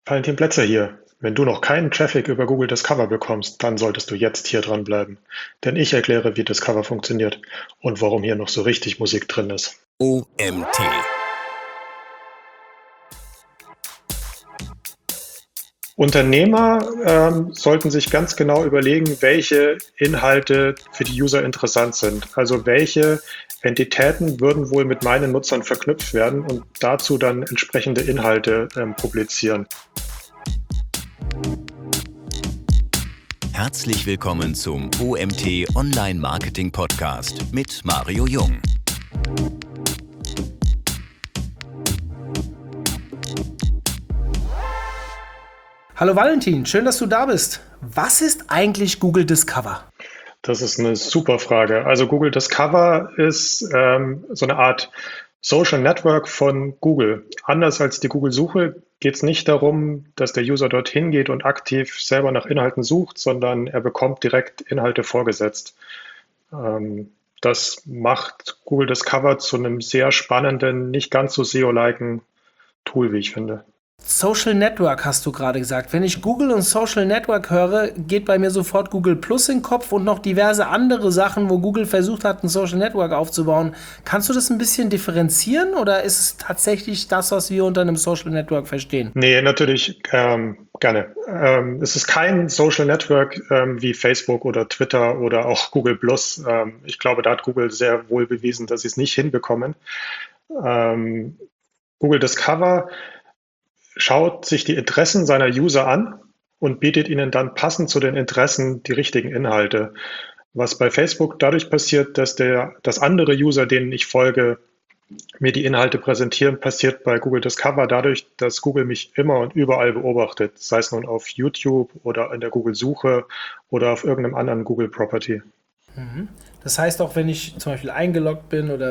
Valentin Plätzer hier. Wenn du noch keinen Traffic über Google Discover bekommst, dann solltest du jetzt hier dranbleiben. Denn ich erkläre, wie Discover funktioniert und warum hier noch so richtig Musik drin ist. OMT. Unternehmer sollten sich ganz genau überlegen, welche Inhalte für die User interessant sind. Also welche Entitäten würden wohl mit meinen Nutzern verknüpft werden und dazu dann entsprechende Inhalte publizieren. Herzlich willkommen zum OMT Online Marketing Podcast mit Mario Jung. Hallo Valentin, schön, dass du da bist. Was ist eigentlich Google Discover? Das ist eine super Frage. Also Google Discover ist so eine Art Social Network von Google. Anders als die Google-Suche geht es nicht darum, dass der User dorthin geht und aktiv selber nach Inhalten sucht, sondern er bekommt direkt Inhalte vorgesetzt. Das macht Google Discover zu einem sehr spannenden, nicht ganz so SEO-liken Tool, wie ich finde. Social Network hast du gerade gesagt. Wenn ich Google und Social Network höre, geht bei mir sofort Google Plus in den Kopf und noch diverse andere Sachen, wo Google versucht hat, ein Social Network aufzubauen. Kannst du das ein bisschen differenzieren oder ist es tatsächlich das, was wir unter einem Social Network verstehen? Nee, natürlich gerne. Es ist kein Social Network wie Facebook oder Twitter oder auch Google Plus. Ich glaube, da hat Google sehr wohl bewiesen, dass sie es nicht hinbekommen. Google Discover schaut sich die Interessen seiner User an und bietet ihnen dann passend zu den Interessen die richtigen Inhalte. Was bei Facebook dadurch passiert, dass andere User, denen ich folge, mir die Inhalte präsentieren, passiert bei Google Discover dadurch, dass Google mich immer und überall beobachtet, sei es nun auf YouTube oder in der Google-Suche oder auf irgendeinem anderen Google-Property. Das heißt, auch wenn ich zum Beispiel eingeloggt bin oder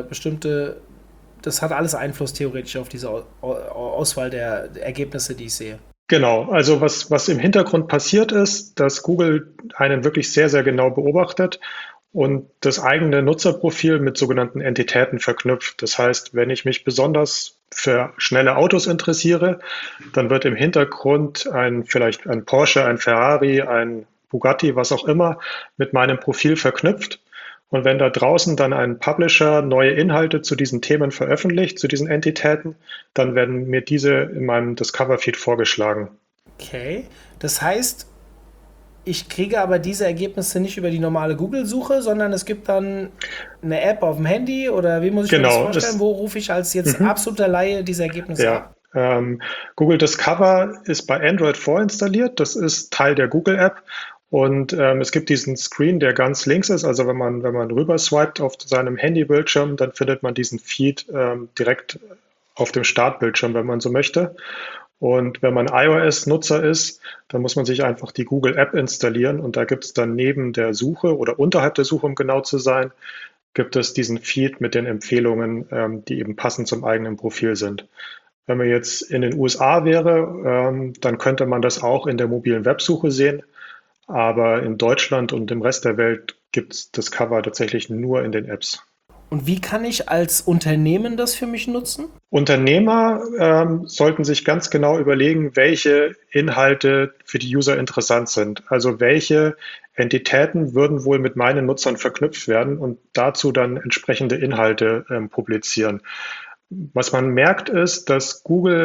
das hat alles Einfluss theoretisch auf diese Auswahl der Ergebnisse, die ich sehe. Genau, also was im Hintergrund passiert ist, dass Google einen wirklich sehr, sehr genau beobachtet und das eigene Nutzerprofil mit sogenannten Entitäten verknüpft. Das heißt, wenn ich mich besonders für schnelle Autos interessiere, dann wird im Hintergrund vielleicht ein Porsche, ein Ferrari, ein Bugatti, was auch immer, mit meinem Profil verknüpft. Und wenn da draußen dann ein Publisher neue Inhalte zu diesen Themen veröffentlicht, zu diesen Entitäten, dann werden mir diese in meinem Discover-Feed vorgeschlagen. Okay, das heißt, ich kriege aber diese Ergebnisse nicht über die normale Google-Suche, sondern es gibt dann eine App auf dem Handy oder wie muss ich mir das Genau, vorstellen? Wo rufe ich als jetzt absoluter Laie diese Ergebnisse ab? ja. Google Discover ist bei Android vorinstalliert. Das ist Teil der Google-App. Und es gibt diesen Screen, der ganz links ist. Also wenn man rüber swiped auf seinem Handybildschirm, dann findet man diesen Feed direkt auf dem Startbildschirm, wenn man so möchte. Und wenn man iOS-Nutzer ist, dann muss man sich einfach die Google-App installieren. Und da gibt es dann neben der Suche oder unterhalb der Suche, um genau zu sein, gibt es diesen Feed mit den Empfehlungen, die eben passend zum eigenen Profil sind. Wenn man jetzt in den USA wäre, dann könnte man das auch in der mobilen Websuche sehen. Aber in Deutschland und im Rest der Welt gibt es Discover tatsächlich nur in den Apps. Und wie kann ich als Unternehmen das für mich nutzen? Unternehmer sollten sich ganz genau überlegen, welche Inhalte für die User interessant sind. Also welche Entitäten würden wohl mit meinen Nutzern verknüpft werden und dazu dann entsprechende Inhalte publizieren. Was man merkt ist, dass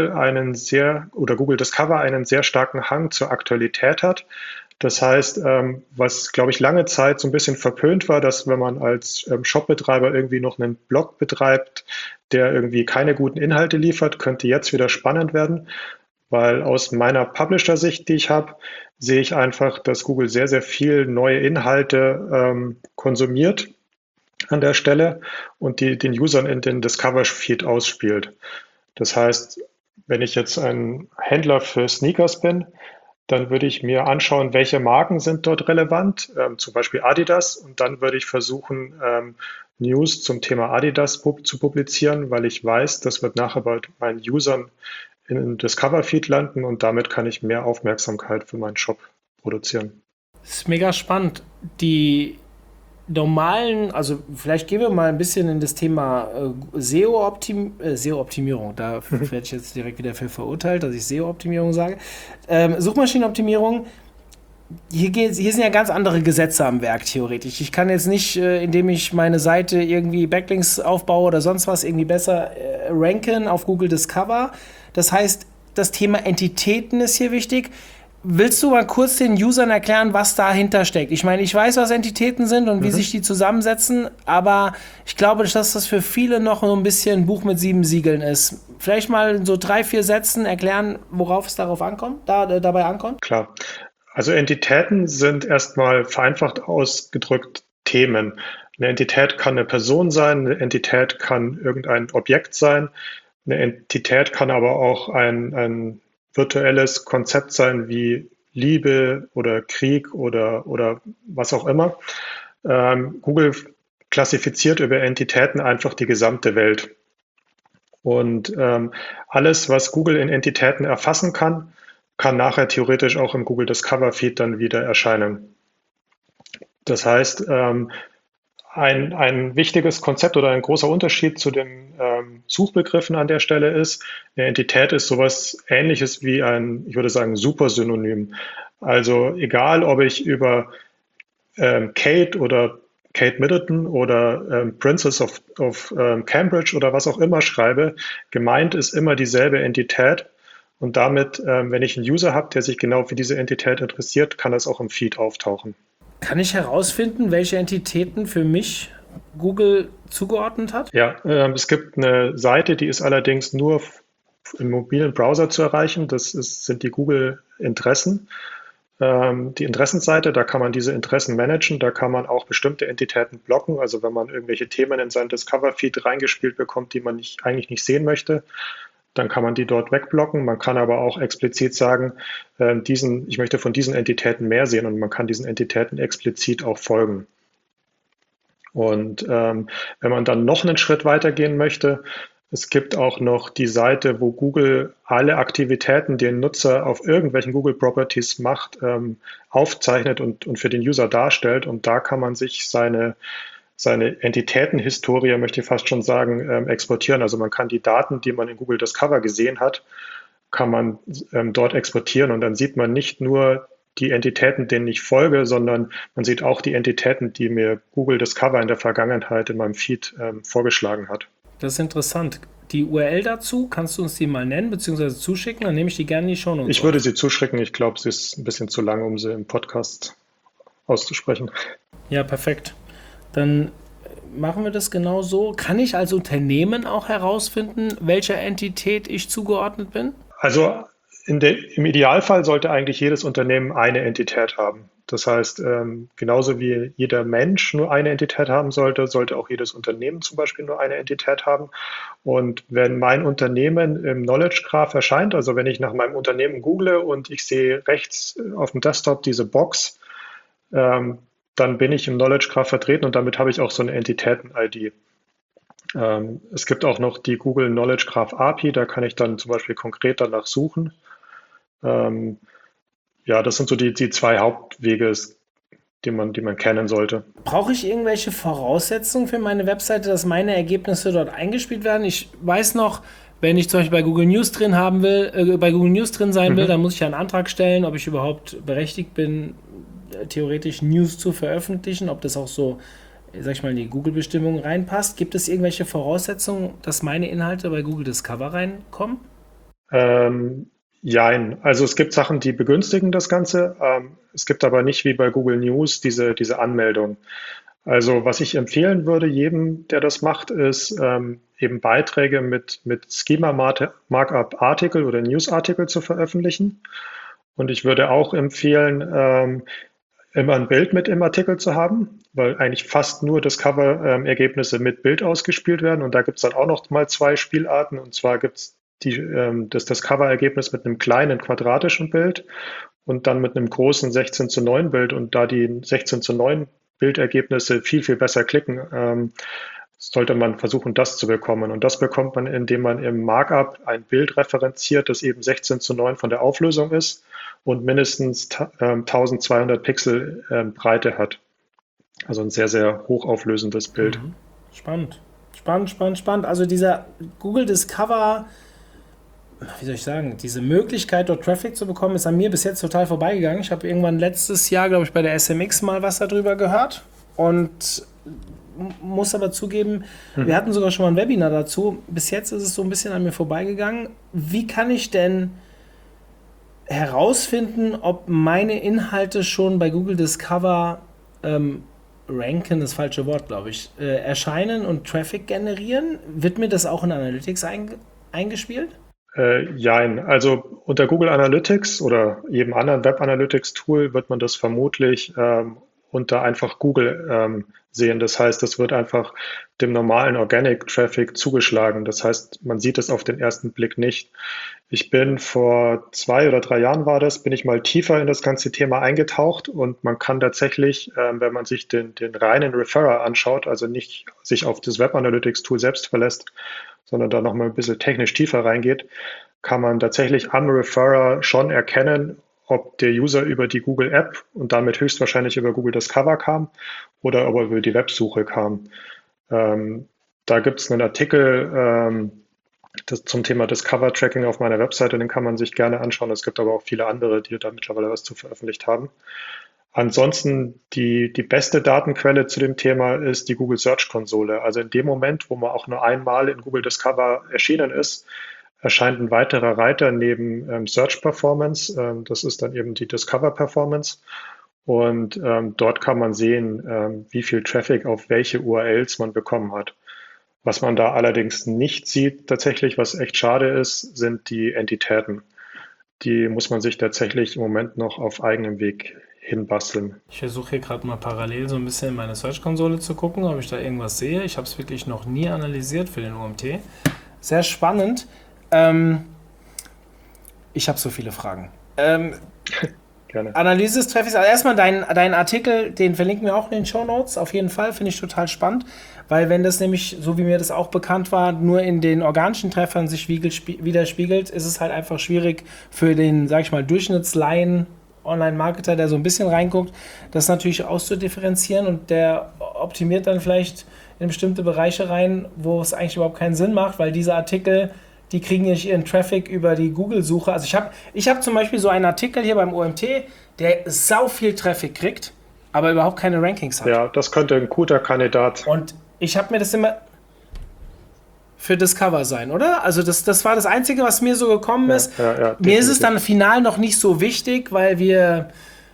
Google Discover einen sehr starken Hang zur Aktualität hat. Das heißt, was, glaube ich, lange Zeit so ein bisschen verpönt war, dass wenn man als Shopbetreiber irgendwie noch einen Blog betreibt, der irgendwie keine guten Inhalte liefert, könnte jetzt wieder spannend werden, weil aus meiner Publisher-Sicht, die ich habe, sehe ich einfach, dass Google sehr, sehr viel neue Inhalte konsumiert an der Stelle und die den Usern in den Discover-Feed ausspielt. Das heißt, wenn ich jetzt ein Händler für Sneakers bin, dann würde ich mir anschauen, welche Marken sind dort relevant, zum Beispiel Adidas. Und dann würde ich versuchen, News zum Thema Adidas zu publizieren, weil ich weiß, das wird nachher bei meinen Usern in Discover-Feed landen und damit kann ich mehr Aufmerksamkeit für meinen Shop produzieren. Das ist mega spannend. Die also vielleicht gehen wir mal ein bisschen in das Thema SEO-Optimierung. Da werde ich jetzt direkt wieder für verurteilt, dass ich SEO-Optimierung sage. Suchmaschinenoptimierung. Hier sind ja ganz andere Gesetze am Werk, theoretisch. Ich kann jetzt nicht, indem ich meine Seite irgendwie Backlinks aufbaue oder sonst was, irgendwie besser ranken auf Google Discover. Das heißt, das Thema Entitäten ist hier wichtig. Willst du mal kurz den Usern erklären, was dahinter steckt? Ich meine, ich weiß, was Entitäten sind und wie sich die zusammensetzen, aber ich glaube, dass das für viele noch so ein bisschen ein Buch mit 7 Siegeln ist. Vielleicht mal in so 3, 4 Sätzen erklären, worauf es dabei ankommt? Klar. Also Entitäten sind erstmal vereinfacht ausgedrückt Themen. Eine Entität kann eine Person sein, eine Entität kann irgendein Objekt sein, eine Entität kann aber auch ein virtuelles Konzept sein wie Liebe oder Krieg oder was auch immer. Google klassifiziert über Entitäten einfach die gesamte Welt. Und alles, was Google in Entitäten erfassen kann, kann nachher theoretisch auch im Google Discover Feed dann wieder erscheinen. Das heißt, ein wichtiges Konzept oder ein großer Unterschied zu den Suchbegriffen an der Stelle ist, eine Entität ist sowas Ähnliches wie ich würde sagen, Supersynonym. Also egal, ob ich über Kate oder Kate Middleton oder Princess of Cambridge oder was auch immer schreibe, gemeint ist immer dieselbe Entität. Und damit, wenn ich einen User habe, der sich genau für diese Entität interessiert, kann das auch im Feed auftauchen. Kann ich herausfinden, welche Entitäten für mich Google zugeordnet hat? Ja, es gibt eine Seite, die ist allerdings nur im mobilen Browser zu erreichen. Sind die Google-Interessen. Die Interessenseite, da kann man diese Interessen managen, da kann man auch bestimmte Entitäten blocken. Also wenn man irgendwelche Themen in seinen Discover-Feed reingespielt bekommt, die man eigentlich nicht sehen möchte, dann kann man die dort wegblocken. Man kann aber auch explizit sagen, ich möchte von diesen Entitäten mehr sehen und man kann diesen Entitäten explizit auch folgen. Und wenn man dann noch einen Schritt weitergehen möchte, es gibt auch noch die Seite, wo Google alle Aktivitäten, die ein Nutzer auf irgendwelchen Google Properties macht, aufzeichnet und für den User darstellt. Und da kann man sich seine Entitätenhistorie, möchte ich fast schon sagen, exportieren. Also man kann die Daten, die man in Google Discover gesehen hat, kann man dort exportieren und dann sieht man nicht nur die Entitäten, denen ich folge, sondern man sieht auch die Entitäten, die mir Google Discover in der Vergangenheit in meinem Feed vorgeschlagen hat. Das ist interessant. Die URL dazu, kannst du uns die mal nennen bzw. zuschicken? Dann nehme ich die gerne in die Shownotes. Ich würde sie zuschicken. Ich glaube, sie ist ein bisschen zu lang, um sie im Podcast auszusprechen. Ja, perfekt. Dann machen wir das genau so. Kann ich als Unternehmen auch herausfinden, welcher Entität ich zugeordnet bin? Also im Idealfall sollte eigentlich jedes Unternehmen eine Entität haben. Das heißt, genauso wie jeder Mensch nur eine Entität haben sollte, sollte auch jedes Unternehmen zum Beispiel nur eine Entität haben. Und wenn mein Unternehmen im Knowledge Graph erscheint, also wenn ich nach meinem Unternehmen google und ich sehe rechts auf dem Desktop diese Box, dann bin ich im Knowledge Graph vertreten und damit habe ich auch so eine Entitäten-ID. Es gibt auch noch die Google Knowledge Graph API, da kann ich dann zum Beispiel konkret danach suchen. Ja, das sind so die 2 Hauptwege, die man kennen sollte. Brauche ich irgendwelche Voraussetzungen für meine Webseite, dass meine Ergebnisse dort eingespielt werden? Ich weiß noch, wenn ich zum Beispiel bei Google News drin sein will, dann muss ich ja einen Antrag stellen, ob ich überhaupt berechtigt bin, theoretisch News zu veröffentlichen, ob das auch so, sag ich mal, in die Google-Bestimmungen reinpasst. Gibt es irgendwelche Voraussetzungen, dass meine Inhalte bei Google Discover reinkommen? Jein. Also es gibt Sachen, die begünstigen das Ganze. Es gibt aber nicht wie bei Google News diese Anmeldung. Also was ich empfehlen würde, jedem, der das macht, ist eben Beiträge mit Schema Markup Artikel oder News-Artikel zu veröffentlichen. Und ich würde auch empfehlen, immer ein Bild mit im Artikel zu haben, weil eigentlich fast nur Discover-Ergebnisse mit Bild ausgespielt werden. Und da gibt es dann auch noch mal 2 Spielarten. Und zwar gibt es das Discover-Ergebnis mit einem kleinen quadratischen Bild und dann mit einem großen 16:9 Bild. Und da die 16:9 Bildergebnisse viel, viel besser klicken, sollte man versuchen, das zu bekommen. Und das bekommt man, indem man im Markup ein Bild referenziert, das eben 16:9 von der Auflösung ist und mindestens 1200 Pixel Breite hat. Also ein sehr, sehr hochauflösendes Bild. Spannend. Spannend, spannend, spannend. Also dieser Google Discover, wie soll ich sagen, diese Möglichkeit, dort Traffic zu bekommen, ist an mir bis jetzt total vorbeigegangen. Ich habe irgendwann letztes Jahr, glaube ich, bei der SMX mal was darüber gehört und muss aber zugeben, wir hatten sogar schon mal ein Webinar dazu. Bis jetzt ist es so ein bisschen an mir vorbeigegangen. Wie kann ich denn herausfinden, ob meine Inhalte schon bei Google Discover ranken, das falsche Wort, glaube ich, erscheinen und Traffic generieren? Wird mir das auch in Analytics eingespielt? Jein. Also unter Google Analytics oder jedem anderen Web Analytics Tool wird man das vermutlich unter einfach Google sehen. Das heißt, es wird einfach dem normalen Organic Traffic zugeschlagen. Das heißt, man sieht es auf den ersten Blick nicht. Ich bin vor 2 oder 3 Jahren bin ich mal tiefer in das ganze Thema eingetaucht und man kann tatsächlich, wenn man sich den reinen Referrer anschaut, also nicht sich auf das Web Analytics Tool selbst verlässt, sondern da nochmal ein bisschen technisch tiefer reingeht, kann man tatsächlich am Referrer schon erkennen, ob der User über die Google App und damit höchstwahrscheinlich über Google Discover kam oder ob er über die Websuche kam. Da gibt es einen Artikel zum Thema Discover Tracking auf meiner Webseite, den kann man sich gerne anschauen. Es gibt aber auch viele andere, die da mittlerweile was zu veröffentlicht haben. Ansonsten die beste Datenquelle zu dem Thema ist die Google Search Konsole. Also in dem Moment, wo man auch nur einmal in Google Discover erschienen ist, erscheint ein weiterer Reiter neben Search Performance. Das ist dann eben die Discover Performance. Und dort kann man sehen, wie viel Traffic auf welche URLs man bekommen hat. Was man da allerdings nicht sieht, tatsächlich, was echt schade ist, sind die Entitäten. Die muss man sich tatsächlich im Moment noch auf eigenem Weg hinbasteln. Ich versuche hier gerade mal parallel so ein bisschen in meine Search-Konsole zu gucken, ob ich da irgendwas sehe. Ich habe es wirklich noch nie analysiert für den UMT. Sehr spannend. Ich habe so viele Fragen. Gerne. Analyse des Traffics. Also erstmal dein Artikel, den verlinken wir auch in den Shownotes. Auf jeden Fall, finde ich total spannend. Weil wenn das nämlich, so wie mir das auch bekannt war, nur in den organischen Treffern sich widerspiegelt, ist es halt einfach schwierig für den, sag ich mal, Durchschnittslaien, Online-Marketer, der so ein bisschen reinguckt, das natürlich auszudifferenzieren und der optimiert dann vielleicht in bestimmte Bereiche rein, wo es eigentlich überhaupt keinen Sinn macht, weil diese Artikel, die kriegen nicht ihren Traffic über die Google-Suche. Also ich hab zum Beispiel so einen Artikel hier beim OMT, der sau viel Traffic kriegt, aber überhaupt keine Rankings hat. Ja, das könnte ein guter Kandidat. Und ich habe mir das immer für Discover sein, oder? Also das war das Einzige, was mir so gekommen ist. Ja, mir ist es dann final noch nicht so wichtig, weil wir,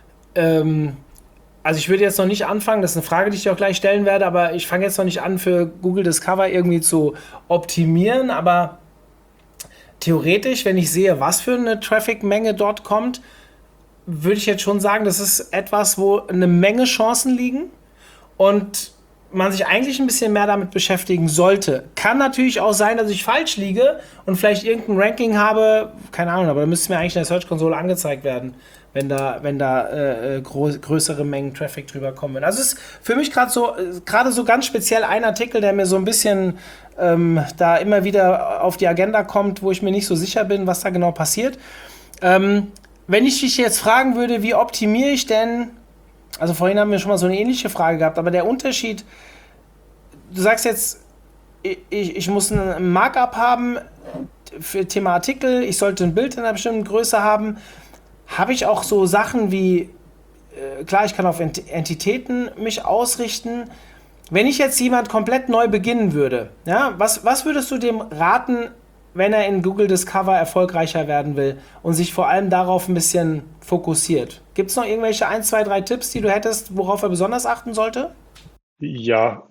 also ich würde jetzt noch nicht anfangen, das ist eine Frage, die ich dir auch gleich stellen werde, aber ich fange jetzt noch nicht an, für Google Discover irgendwie zu optimieren, aber theoretisch, wenn ich sehe, was für eine Traffic-Menge dort kommt, würde ich jetzt schon sagen, das ist etwas, wo eine Menge Chancen liegen und man sich eigentlich ein bisschen mehr damit beschäftigen sollte. Kann natürlich auch sein, dass ich falsch liege und vielleicht irgendein Ranking habe, keine Ahnung, aber da müsste mir eigentlich in der Search-Konsole angezeigt werden, wenn da größere Mengen Traffic drüber kommen. Also es ist für mich gerade so ganz speziell ein Artikel, der mir so ein bisschen da immer wieder auf die Agenda kommt, wo ich mir nicht so sicher bin, was da genau passiert. Wenn ich dich jetzt fragen würde, wie optimiere ich denn, also vorhin haben wir schon mal so eine ähnliche Frage gehabt, aber der Unterschied, du sagst jetzt, ich muss ein Markup haben für Thema Artikel, ich sollte ein Bild in einer bestimmten Größe haben. Habe ich auch so Sachen wie, klar, ich kann auf Entitäten mich ausrichten. Wenn ich jetzt jemand komplett neu beginnen würde, ja, was würdest du dem raten, wenn er in Google Discover erfolgreicher werden will und sich vor allem darauf ein bisschen fokussiert? Gibt es noch irgendwelche 1, 2, 3 Tipps, die du hättest, worauf er besonders achten sollte? Ja,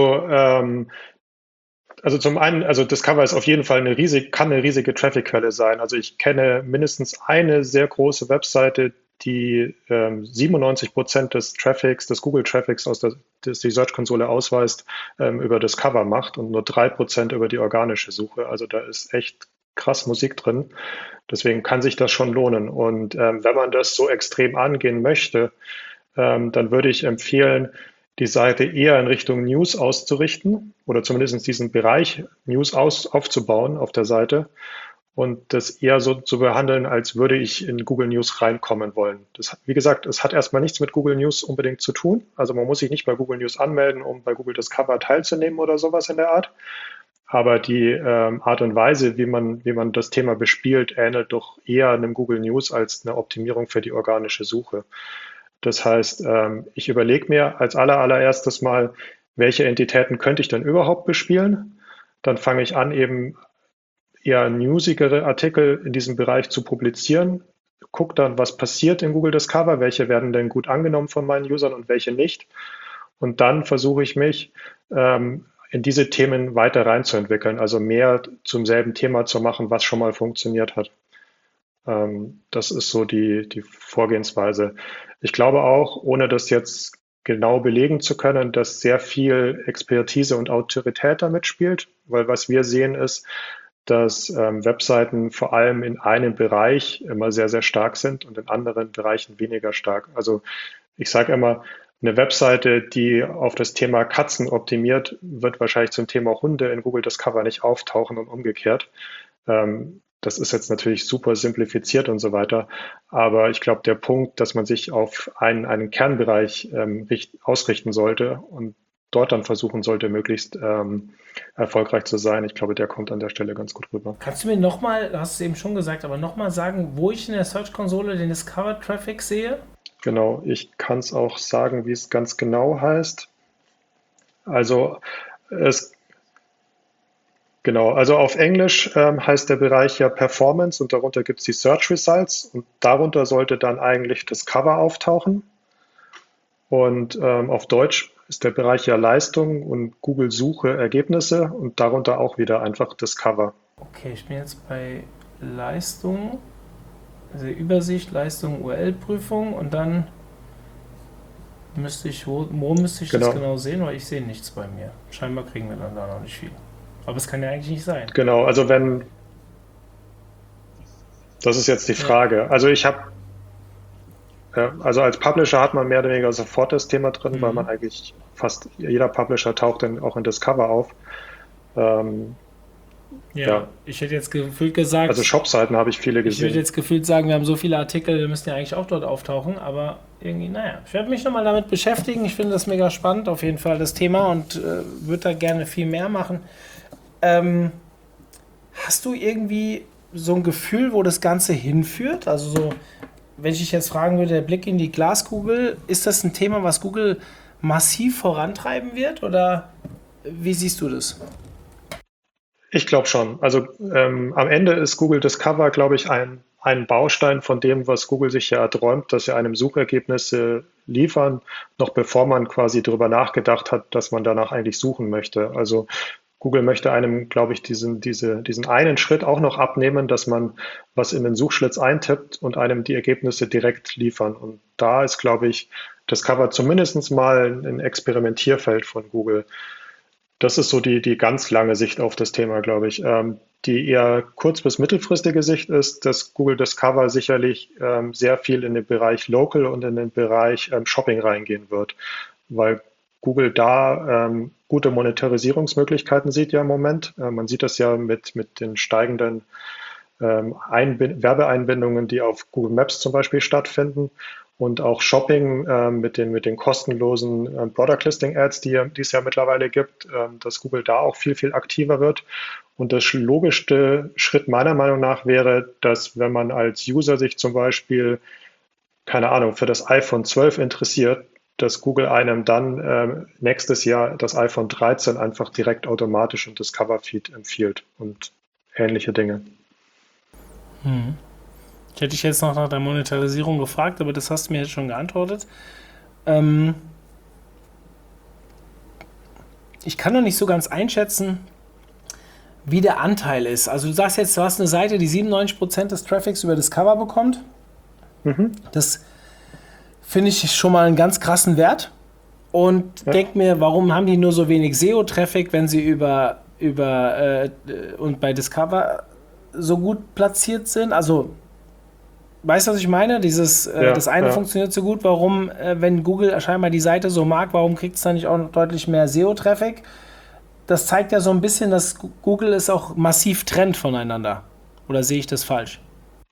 also zum einen, also Discover ist auf jeden Fall kann eine riesige Traffic-Quelle sein. Also ich kenne mindestens eine sehr große Webseite, die 97% des Traffics, des Google-Traffics das die Search-Konsole ausweist, über Discover macht und nur 3% über die organische Suche. Also da ist echt krass Musik drin. Deswegen kann sich das schon lohnen. Und wenn man das so extrem angehen möchte, dann würde ich empfehlen, die Seite eher in Richtung News auszurichten oder zumindest diesen Bereich News aufzubauen auf der Seite und das eher so zu behandeln, als würde ich in Google News reinkommen wollen. Wie gesagt, es hat erstmal nichts mit Google News unbedingt zu tun. Also man muss sich nicht bei Google News anmelden, um bei Google Discover teilzunehmen oder sowas in der Art. Aber die Art und Weise, wie man das Thema bespielt, ähnelt doch eher einem Google News als eine Optimierung für die organische Suche. Das heißt, ich überlege mir als allererstes mal, welche Entitäten könnte ich denn überhaupt bespielen? Dann fange ich an, eben eher newsigere Artikel in diesem Bereich zu publizieren. Guck dann, was passiert in Google Discover, welche werden denn gut angenommen von meinen Usern und welche nicht. Und dann versuche ich mich in diese Themen weiter reinzuentwickeln, also mehr zum selben Thema zu machen, was schon mal funktioniert hat. Das ist so die Vorgehensweise. Ich glaube auch, ohne das jetzt genau belegen zu können, dass sehr viel Expertise und Autorität damit spielt, weil was wir sehen ist, dass Webseiten vor allem in einem Bereich immer sehr, sehr stark sind und in anderen Bereichen weniger stark. Also ich sage immer, eine Webseite, die auf das Thema Katzen optimiert, wird wahrscheinlich zum Thema Hunde in Google Discover nicht auftauchen und umgekehrt. Das ist jetzt natürlich super simplifiziert und so weiter. Aber ich glaube, der Punkt, dass man sich auf einen Kernbereich ausrichten sollte und dort dann versuchen sollte, möglichst erfolgreich zu sein, ich glaube, der kommt an der Stelle ganz gut rüber. Kannst du mir nochmal, du hast es eben schon gesagt, aber nochmal sagen, wo ich in der Search-Konsole den Discover-Traffic sehe? Genau, ich kann es auch sagen, wie es ganz genau heißt. Also also auf Englisch heißt der Bereich ja Performance und darunter gibt es die Search Results und darunter sollte dann eigentlich Discover auftauchen. Und auf Deutsch ist der Bereich ja Leistung und Google Suche Ergebnisse und darunter auch wieder einfach Discover. Okay, ich bin jetzt bei Leistung, also Übersicht, Leistung, URL-Prüfung und dann wo müsste ich das genau sehen, weil ich sehe nichts bei mir. Scheinbar kriegen wir dann da noch nicht viel. Aber es kann ja eigentlich nicht sein. Genau, also das ist jetzt die Frage. Also also als Publisher hat man mehr oder weniger sofort das Thema drin, weil man eigentlich fast jeder Publisher taucht dann auch in Discover auf. Ja, ich hätte jetzt gefühlt gesagt, also Shopseiten habe ich viele ich gesehen. würde jetzt gefühlt sagen, wir haben so viele Artikel, wir müssen ja eigentlich auch dort auftauchen, aber irgendwie, ich werde mich nochmal damit beschäftigen. Ich finde das mega spannend, auf jeden Fall das Thema und würde da gerne viel mehr machen. Hast du irgendwie so ein Gefühl, wo das Ganze hinführt? Also so, wenn ich dich jetzt fragen würde, der Blick in die Glaskugel, ist das ein Thema, was Google massiv vorantreiben wird oder wie siehst du das? Ich glaube schon. Also am Ende ist Google Discover, glaube ich, ein Baustein von dem, was Google sich ja erträumt, dass sie einem Suchergebnisse liefern, noch bevor man quasi darüber nachgedacht hat, dass man danach eigentlich suchen möchte. Also Google möchte einem, glaube ich, diesen einen Schritt auch noch abnehmen, dass man was in den Suchschlitz eintippt und einem die Ergebnisse direkt liefern. Und da ist, glaube ich, Discover zumindest mal ein Experimentierfeld von Google. Das ist so die ganz lange Sicht auf das Thema, glaube ich. Die eher kurz- bis mittelfristige Sicht ist, dass Google Discover sicherlich sehr viel in den Bereich Local und in den Bereich Shopping reingehen wird, weil Google da gute Monetarisierungsmöglichkeiten sieht ja im Moment. Man sieht das ja mit den steigenden Werbeeinbindungen, die auf Google Maps zum Beispiel stattfinden. Und auch Shopping mit den kostenlosen Product Listing Ads, die es ja mittlerweile gibt, dass Google da auch viel, viel aktiver wird. Und das logischste Schritt meiner Meinung nach wäre, dass wenn man als User sich zum Beispiel, keine Ahnung, für das iPhone 12 interessiert, dass Google einem dann nächstes Jahr das iPhone 13 einfach direkt automatisch im Discover-Feed empfiehlt und ähnliche Dinge. Ich hätte dich jetzt noch nach der Monetarisierung gefragt, aber das hast du mir jetzt schon geantwortet. Ich kann noch nicht so ganz einschätzen, wie der Anteil ist. Also du sagst jetzt, du hast eine Seite, die 97% des Traffics über Discover bekommt. Das finde ich schon mal einen ganz krassen Wert. Und denke mir, warum haben die nur so wenig SEO-Traffic, wenn sie und bei Discover so gut platziert sind? Also weißt du, was ich meine? Das eine funktioniert so gut. Warum, wenn Google scheinbar die Seite so mag, warum kriegt es dann nicht auch noch deutlich mehr SEO-Traffic? Das zeigt ja so ein bisschen, dass Google es auch massiv trennt voneinander. Oder sehe ich das falsch?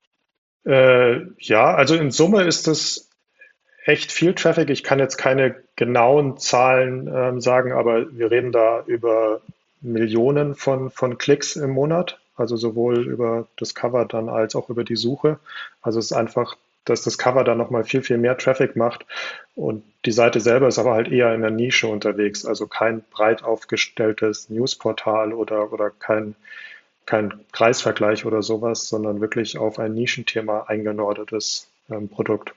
Ja, also in Summe ist es echt viel Traffic. Ich kann jetzt keine genauen Zahlen sagen, aber wir reden da über Millionen von Klicks im Monat, also sowohl über das Cover dann als auch über die Suche. Also es ist einfach, dass das Cover dann nochmal viel, viel mehr Traffic macht und die Seite selber ist aber halt eher in der Nische unterwegs, also kein breit aufgestelltes Newsportal oder kein Preisvergleich oder sowas, sondern wirklich auf ein Nischenthema eingenordetes Produkt.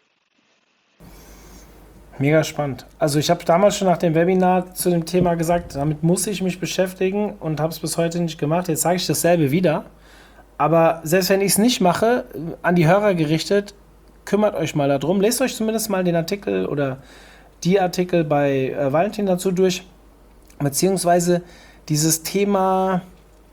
Mega spannend. Also ich habe damals schon nach dem Webinar zu dem Thema gesagt, damit muss ich mich beschäftigen und habe es bis heute nicht gemacht. Jetzt sage ich dasselbe wieder. Aber selbst wenn ich es nicht mache, an die Hörer gerichtet, kümmert euch mal darum. Lest euch zumindest mal den Artikel oder die Artikel bei Valentin dazu durch. Beziehungsweise dieses Thema,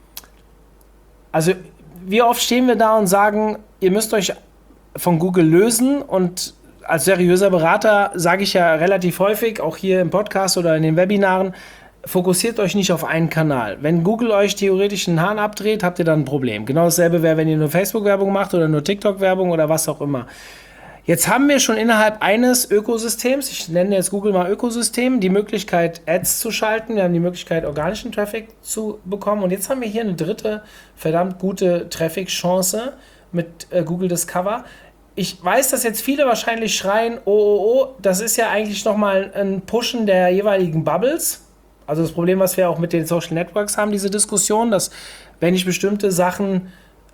also wie oft stehen wir da und sagen, ihr müsst euch von Google lösen, und als seriöser Berater sage ich ja relativ häufig, auch hier im Podcast oder in den Webinaren, fokussiert euch nicht auf einen Kanal. Wenn Google euch theoretisch einen Hahn abdreht, habt ihr dann ein Problem. Genau dasselbe wäre, wenn ihr nur Facebook-Werbung macht oder nur TikTok-Werbung oder was auch immer. Jetzt haben wir schon innerhalb eines Ökosystems, ich nenne jetzt Google mal Ökosystem, die Möglichkeit, Ads zu schalten. Wir haben die Möglichkeit, organischen Traffic zu bekommen. Und jetzt haben wir hier eine dritte, verdammt gute Traffic-Chance mit Google Discover. Ich weiß, dass jetzt viele wahrscheinlich schreien, oh, das ist ja eigentlich nochmal ein Pushen der jeweiligen Bubbles. Also das Problem, was wir auch mit den Social Networks haben, diese Diskussion, dass wenn ich bestimmte Sachen,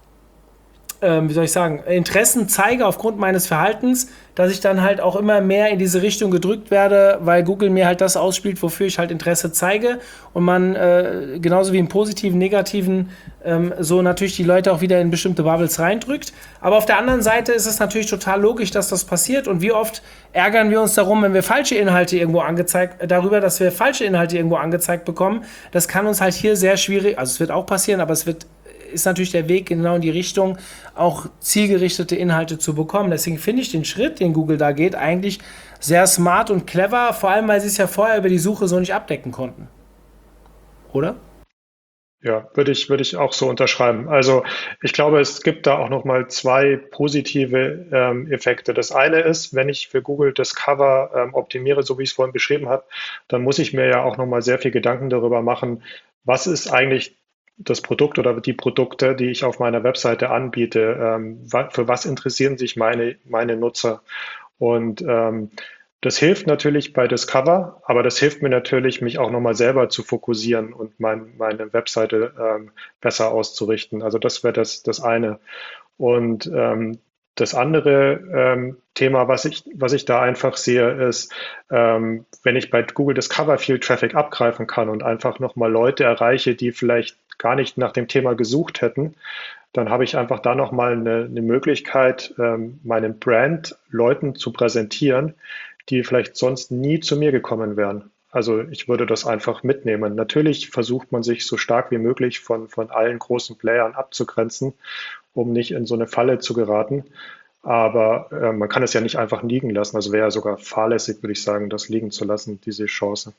wie soll ich sagen, Interessen zeige aufgrund meines Verhaltens, dass ich dann halt auch immer mehr in diese Richtung gedrückt werde, weil Google mir halt das ausspielt, wofür ich halt Interesse zeige, und man genauso wie im positiven, negativen so natürlich die Leute auch wieder in bestimmte Bubbles reindrückt. Aber auf der anderen Seite ist es natürlich total logisch, dass das passiert, und wie oft ärgern wir uns darum, wenn wir falsche Inhalte irgendwo darüber, dass wir falsche Inhalte irgendwo angezeigt bekommen. Das kann uns halt hier sehr schwierig, also es wird auch passieren, aber ist natürlich der Weg genau in die Richtung, auch zielgerichtete Inhalte zu bekommen. Deswegen finde ich den Schritt, den Google da geht, eigentlich sehr smart und clever, vor allem, weil sie es ja vorher über die Suche so nicht abdecken konnten. Oder? Ja, würde ich auch so unterschreiben. Also ich glaube, es gibt da auch nochmal zwei positive Effekte. Das eine ist, wenn ich für Google Discover optimiere, so wie ich es vorhin beschrieben habe, dann muss ich mir ja auch nochmal sehr viel Gedanken darüber machen, was ist eigentlich das Produkt oder die Produkte, die ich auf meiner Webseite anbiete, für was interessieren sich meine Nutzer? Und das hilft natürlich bei Discover, aber das hilft mir natürlich, mich auch nochmal selber zu fokussieren und meine Webseite besser auszurichten. Also das wäre das eine. Und das andere Thema, was ich da einfach sehe, ist, wenn ich bei Google Discover viel Traffic abgreifen kann und einfach nochmal Leute erreiche, die vielleicht gar nicht nach dem Thema gesucht hätten, dann habe ich einfach da nochmal eine Möglichkeit, meinen Brand Leuten zu präsentieren, die vielleicht sonst nie zu mir gekommen wären. Also ich würde das einfach mitnehmen. Natürlich versucht man sich so stark wie möglich von allen großen Playern abzugrenzen, um nicht in so eine Falle zu geraten. Aber man kann es ja nicht einfach liegen lassen. Also wäre ja sogar fahrlässig, würde ich sagen, das liegen zu lassen, diese Chance.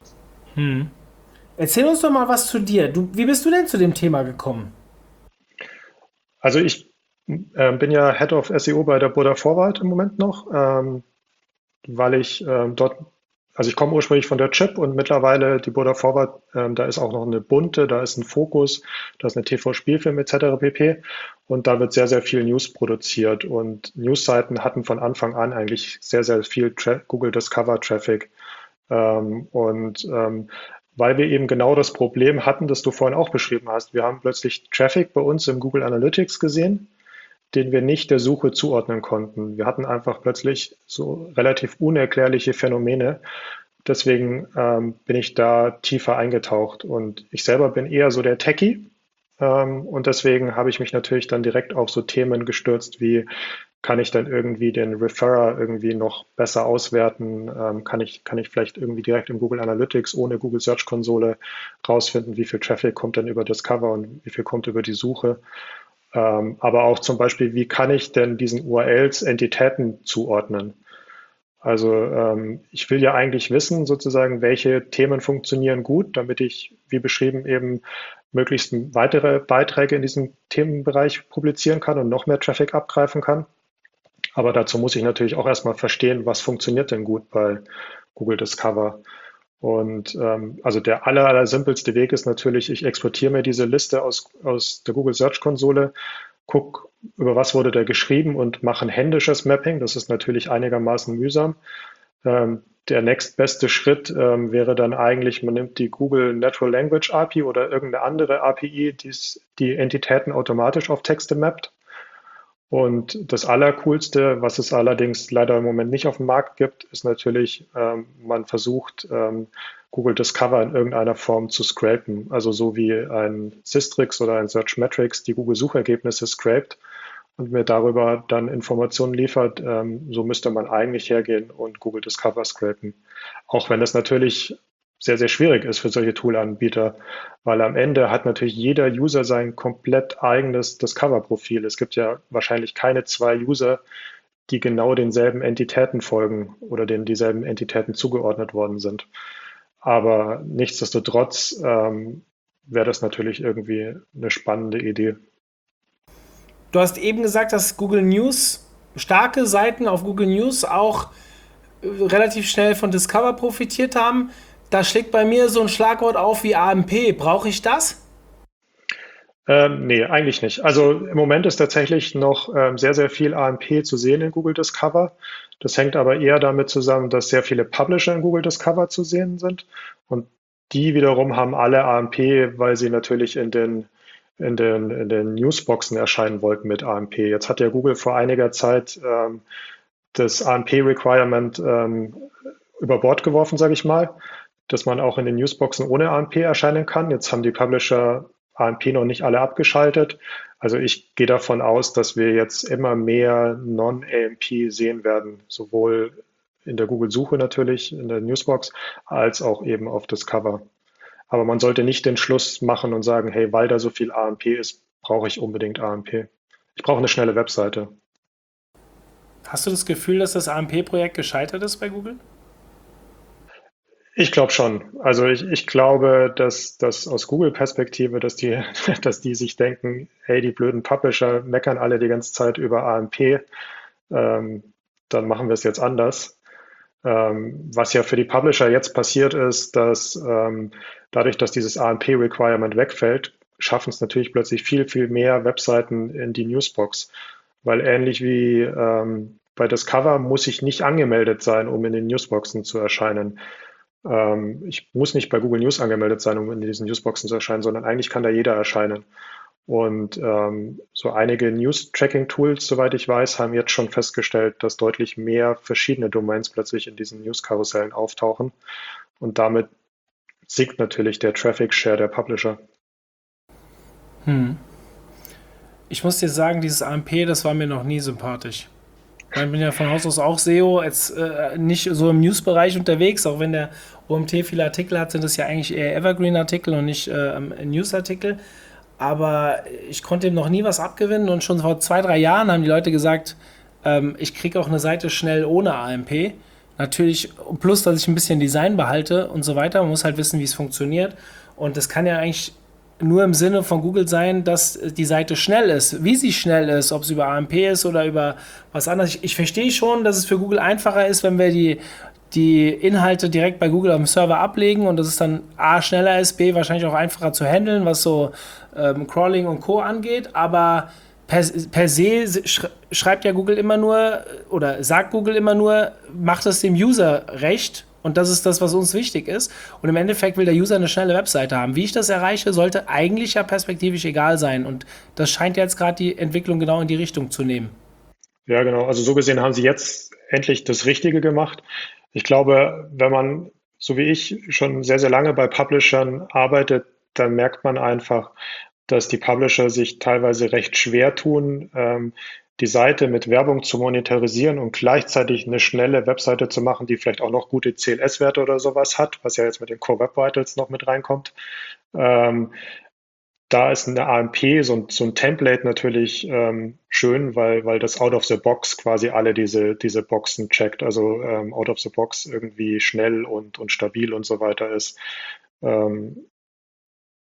Erzähl uns doch mal was zu dir. Wie bist du denn zu dem Thema gekommen? Also ich bin ja Head of SEO bei der Burda Vorwahl im Moment noch, weil ich dort, also ich komme ursprünglich von der Chip und mittlerweile die Burda Vorwahl, da ist auch noch eine Bunte, da ist ein Fokus, da ist eine TV-Spielfilm etc. pp. Und da wird sehr, sehr viel News produziert, und Newsseiten hatten von Anfang an eigentlich sehr, sehr viel Google Discover Traffic. Weil wir eben genau das Problem hatten, das du vorhin auch beschrieben hast. Wir haben plötzlich Traffic bei uns im Google Analytics gesehen, den wir nicht der Suche zuordnen konnten. Wir hatten einfach plötzlich so relativ unerklärliche Phänomene. Deswegen bin ich da tiefer eingetaucht, und ich selber bin eher so der Techie. Und deswegen habe ich mich natürlich dann direkt auf so Themen gestürzt, wie kann ich dann irgendwie den Referrer irgendwie noch besser auswerten? Kann ich vielleicht irgendwie direkt im Google Analytics ohne Google Search Konsole rausfinden, wie viel Traffic kommt denn über Discover und wie viel kommt über die Suche? Aber auch zum Beispiel, wie kann ich denn diesen URLs Entitäten zuordnen? Also ich will ja eigentlich wissen, sozusagen, welche Themen funktionieren gut, damit ich, wie beschrieben, eben möglichst weitere Beiträge in diesem Themenbereich publizieren kann und noch mehr Traffic abgreifen kann. Aber dazu muss ich natürlich auch erstmal verstehen, was funktioniert denn gut bei Google Discover. Und also der simpelste Weg ist natürlich, ich exportiere mir diese Liste aus der Google Search Konsole, gucke, über was wurde da geschrieben und mache ein händisches Mapping. Das ist natürlich einigermaßen mühsam. Der nächstbeste Schritt wäre dann eigentlich, man nimmt die Google Natural Language API oder irgendeine andere API, die Entitäten automatisch auf Texte mappt. Und das Allercoolste, was es allerdings leider im Moment nicht auf dem Markt gibt, ist natürlich, man versucht, Google Discover in irgendeiner Form zu scrapen. Also so wie ein Systrix oder ein Searchmetrics die Google-Suchergebnisse scrapt und mir darüber dann Informationen liefert, so müsste man eigentlich hergehen und Google Discover scrapen. Auch wenn das natürlich sehr, sehr schwierig ist für solche Tool-Anbieter, weil am Ende hat natürlich jeder User sein komplett eigenes Discover-Profil. Es gibt ja wahrscheinlich keine zwei User, die genau denselben Entitäten folgen oder denen dieselben Entitäten zugeordnet worden sind. Aber nichtsdestotrotz wäre das natürlich irgendwie eine spannende Idee. Du hast eben gesagt, dass Google News, starke Seiten auf Google News auch relativ schnell von Discover profitiert haben. Da schlägt bei mir so ein Schlagwort auf wie AMP. Brauche ich das? Nee, eigentlich nicht. Also im Moment ist tatsächlich noch sehr, sehr viel AMP zu sehen in Google Discover. Das hängt aber eher damit zusammen, dass sehr viele Publisher in Google Discover zu sehen sind. Und die wiederum haben alle AMP, weil sie natürlich in den Newsboxen erscheinen wollten mit AMP. Jetzt hat ja Google vor einiger Zeit das AMP-Requirement über Bord geworfen, sage ich mal, dass man auch in den Newsboxen ohne AMP erscheinen kann. Jetzt haben die Publisher AMP noch nicht alle abgeschaltet. Also ich gehe davon aus, dass wir jetzt immer mehr Non-AMP sehen werden, sowohl in der Google-Suche natürlich, in der Newsbox, als auch eben auf Discover. Aber man sollte nicht den Schluss machen und sagen, hey, weil da so viel AMP ist, brauche ich unbedingt AMP. Ich brauche eine schnelle Webseite. Hast du das Gefühl, dass das AMP-Projekt gescheitert ist bei Google? Ich glaube schon. Also ich glaube, dass aus Google-Perspektive, dass die sich denken, hey, die blöden Publisher meckern alle die ganze Zeit über AMP, ähm, dann machen wir es jetzt anders. Was ja für die Publisher jetzt passiert ist, dass dadurch, dass dieses AMP-Requirement wegfällt, schaffen es natürlich plötzlich viel, viel mehr Webseiten in die Newsbox. Weil ähnlich wie bei Discover muss ich nicht angemeldet sein, um in den Newsboxen zu erscheinen. Ich muss nicht bei Google News angemeldet sein, um in diesen Newsboxen zu erscheinen, sondern eigentlich kann da jeder erscheinen. Und so einige News-Tracking-Tools, soweit ich weiß, haben jetzt schon festgestellt, dass deutlich mehr verschiedene Domains plötzlich in diesen News-Karussellen auftauchen. Und damit sinkt natürlich der Traffic-Share der Publisher. Ich muss dir sagen, dieses AMP, das war mir noch nie sympathisch. Ich bin ja von Haus aus auch SEO, jetzt nicht so im News-Bereich unterwegs, auch wenn der OMT viele Artikel hat, sind das ja eigentlich eher Evergreen-Artikel und nicht News-Artikel. Aber ich konnte ihm noch nie was abgewinnen und schon vor 2, 3 Jahren haben die Leute gesagt, ich kriege auch eine Seite schnell ohne AMP. Natürlich, plus, dass ich ein bisschen Design behalte und so weiter. Man muss halt wissen, wie es funktioniert. Und das kann ja eigentlich nur im Sinne von Google sein, dass die Seite schnell ist. Wie sie schnell ist, ob es über AMP ist oder über was anderes. Ich verstehe schon, dass es für Google einfacher ist, wenn wir die Inhalte direkt bei Google auf dem Server ablegen und dass es dann A, schneller ist, B, wahrscheinlich auch einfacher zu handeln, was so Crawling und Co. angeht. Aber per se schreibt ja Google immer nur oder sagt Google immer nur, macht es dem User recht. Und das ist das, was uns wichtig ist. Und im Endeffekt will der User eine schnelle Webseite haben. Wie ich das erreiche, sollte eigentlich ja perspektivisch egal sein. Und das scheint jetzt gerade die Entwicklung genau in die Richtung zu nehmen. Ja, genau. Also so gesehen haben sie jetzt endlich das Richtige gemacht. Ich glaube, wenn man, so wie ich, schon sehr, sehr lange bei Publishern arbeitet, dann merkt man einfach, dass die Publisher sich teilweise recht schwer tun, die Seite mit Werbung zu monetarisieren und gleichzeitig eine schnelle Webseite zu machen, die vielleicht auch noch gute CLS-Werte oder sowas hat, was ja jetzt mit den Core Web Vitals noch mit reinkommt. Ähm, Da ist eine AMP, so ein Template natürlich schön, weil das out of the box quasi alle diese Boxen checkt, also out of the box irgendwie schnell und stabil und so weiter ist. Ähm,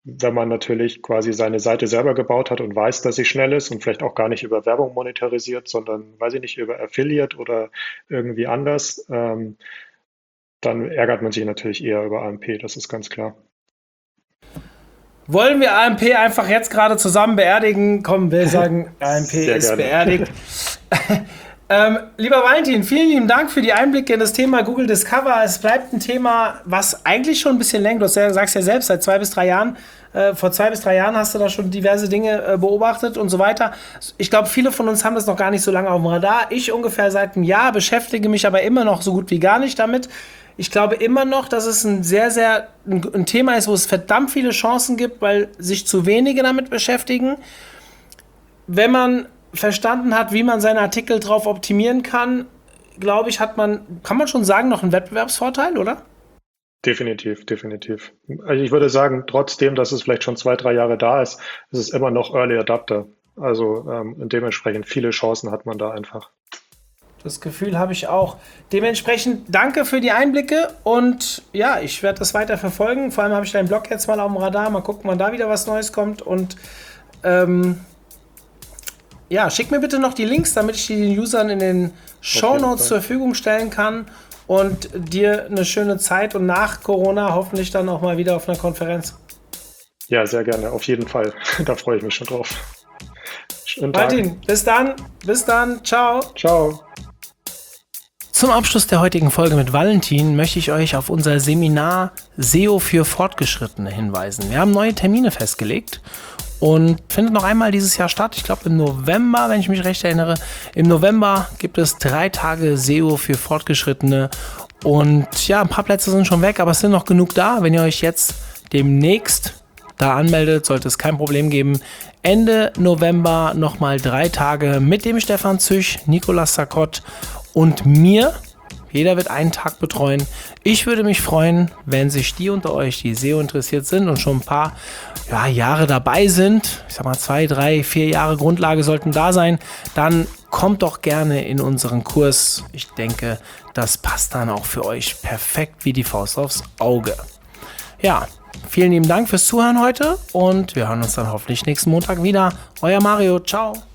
Wenn man natürlich quasi seine Seite selber gebaut hat und weiß, dass sie schnell ist und vielleicht auch gar nicht über Werbung monetarisiert, sondern, weiß ich nicht, über Affiliate oder irgendwie anders, dann ärgert man sich natürlich eher über AMP, das ist ganz klar. Wollen wir AMP einfach jetzt gerade zusammen beerdigen? Komm, wir sagen, AMP Sehr ist gerne. beerdigt. Lieber Valentin, vielen lieben Dank für die Einblicke in das Thema Google Discover. Es bleibt ein Thema, was eigentlich schon ein bisschen länger, du sagst ja selbst, seit 2 bis 3 Jahren, vor 2 bis 3 Jahren hast du da schon diverse Dinge beobachtet und so weiter. Ich glaube, viele von uns haben das noch gar nicht so lange auf dem Radar. Ich ungefähr seit einem Jahr, beschäftige mich aber immer noch so gut wie gar nicht damit. Ich glaube immer noch, dass es ein Thema ist, wo es verdammt viele Chancen gibt, weil sich zu wenige damit beschäftigen. Wenn man verstanden hat, wie man seine Artikel drauf optimieren kann, glaube ich, kann man schon sagen, noch einen Wettbewerbsvorteil, oder? Definitiv, definitiv. Also ich würde sagen, trotzdem, dass es vielleicht schon 2, 3 Jahre da ist, ist es immer noch Early Adapter. Also dementsprechend viele Chancen hat man da einfach. Das Gefühl habe ich auch. Dementsprechend danke für die Einblicke und ja, ich werde das weiter verfolgen. Vor allem habe ich deinen Blog jetzt mal auf dem Radar. Mal gucken, wann da wieder was Neues kommt und ja, schick mir bitte noch die Links, damit ich die den Usern in den Shownotes zur Verfügung stellen kann und dir eine schöne Zeit und nach Corona hoffentlich dann auch mal wieder auf einer Konferenz. Ja, sehr gerne, auf jeden Fall. Da freue ich mich schon drauf. Schönen Tag. Martin, bis dann, ciao. Ciao. Zum Abschluss der heutigen Folge mit Valentin möchte ich euch auf unser Seminar SEO für Fortgeschrittene hinweisen. Wir haben neue Termine festgelegt und findet noch einmal dieses Jahr statt. Ich glaube im November, wenn ich mich recht erinnere. Im November gibt es 3 Tage SEO für Fortgeschrittene und ja, ein paar Plätze sind schon weg, aber es sind noch genug da. Wenn ihr euch jetzt demnächst da anmeldet, sollte es kein Problem geben. Ende November nochmal 3 Tage mit dem Stefan Züch, Nicolas Sarkott und mir. Jeder wird einen Tag betreuen. Ich würde mich freuen, wenn sich die unter euch, die SEO interessiert sind und schon ein paar Jahre dabei sind, ich sag mal 2, 3, 4 Jahre Grundlage sollten da sein, dann kommt doch gerne in unseren Kurs. Ich denke, das passt dann auch für euch perfekt wie die Faust aufs Auge. Ja, vielen lieben Dank fürs Zuhören heute und wir hören uns dann hoffentlich nächsten Montag wieder. Euer Mario, ciao.